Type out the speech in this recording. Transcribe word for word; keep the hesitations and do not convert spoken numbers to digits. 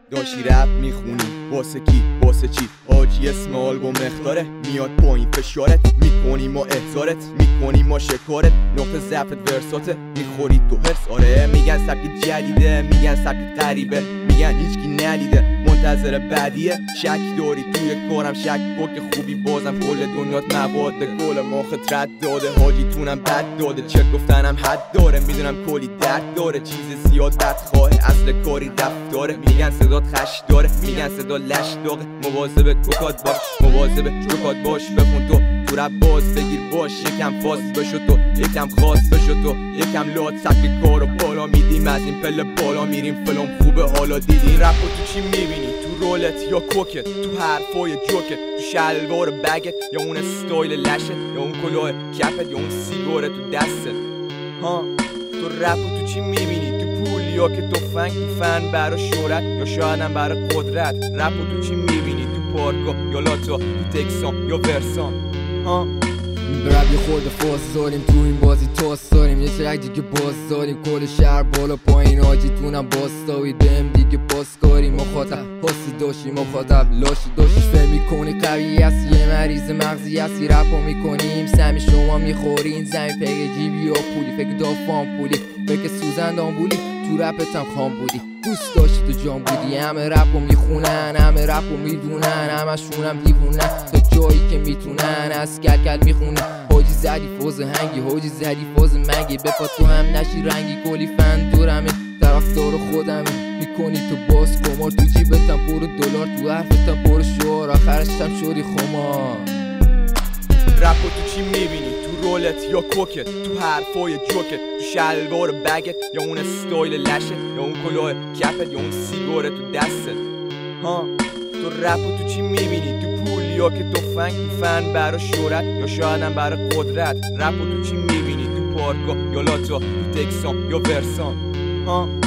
داشتی رپ میخونی واسه کی واسه چی؟ حاجی اسم آلبوم اختاره میاد پایین فشارت میکنی ما احضارت میکنی ما شکارت نقطه ضعفت ورساته میخوری تو هرس. آره میگن سبک جدیده میگن سبک غریبه میگن هیچکی ندیده منتظر بعدیه. شک داری توی کارم شک کن که خوبی بازم کل دنیات مواد گل ماخت رد داده حاجی تونم بد داده چه گفتنم حد داره میدونم کلی درد داره چیز زیاد بد خواه اصل کاری رفتاره. میگن صدات خش داره میگن صدا لش داغه مواظب کوکات باش مواظب جوکات باش بخون تو تو رپ باز بگیر باش یکم فاز بشو تو یکم خاص بشو تو یکم لات سبک کارو بالا میدیم از این پله بالا میریم فلان خوبه حالا دیدی رپ تو چی میبینی تو رولت یا کوکت تو حرفای جوکت تو شلوار بگت یا اون استایل لشت یا اون کلاه کپت یا اون سیگاره تو دستت ها تو رپ تو چی میبینی تو پول یا که تفنگ تو فن برای شهرت یا شاید هم برای قدرت رپ تو چی میبینی تو پارکا یا لاتا تو تکسان یا ورسان ها رپ یه خورده فاز داریم تو این بازی تاس داریم یه ترک دیگه باز داریم کل شهر بالا پایین آجی تونم باستاوی بهم دیگه باز کاری مخاطب حاسی داشتی مخاطب لاشی داشتی فهم میکنی قوی هستی یه مریض مغزی هستی رپو میکنیم سمی شما میخورین زمین پک جیبی یا پولی فکر دافان پولی فکر سوزند آمبولی تو رپت هم خام بودی دوست داشتی تو جام بودی همه رپو میخونن همه رپو میدونن همشون هم دیوونن تا جایی که میتونن از کل کل میخونن حاجی زدی فوز هنگی حاجی زدی فوز منگی بپا تو هم نشی رنگی کلی فن دورمه طرفدار خودمه میکنی تو باز کمار تو جیبتم پر دلار تو حرفتم پر شعار آخرشم شدی خمار. رپو تو چی میبینی تو رولت یا کوکت تو حرفای جوکت تو شلوار بگت یا اون استایل لشت یا اون کلاه کپت یا اون سیگاره تو دستت ها تو رپو تو چی میبینی تو پول یا که تفنگ تو فن برای شهرت یا شاید هم برای قدرت رپو تو چی میبینی تو پارکا یا لاتا تو تکسان یا ورسان ها